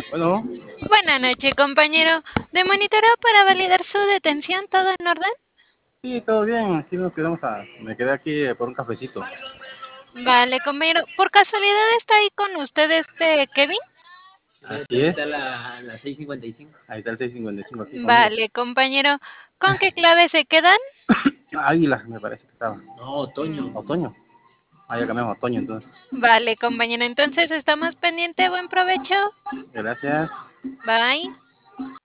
Bueno, Buenas noches, compañero. De monitoreo para validar su detención, ¿todo en orden? sí, todo bien. Aquí me quedé aquí por un cafecito. Vale, compañero. ¿Por casualidad está ahí con usted Kevin? Así es. La 6:55. Ahí está el 6:55 aquí conmigo. Vale, compañero. ¿Con qué clave se quedan? Águila, me parece que estaba. No, otoño. Mm, Otoño. Ah, ya cambiamos a otoño entonces. Vale, compañero. Entonces estamos pendiente. Buen provecho. Gracias. Bye.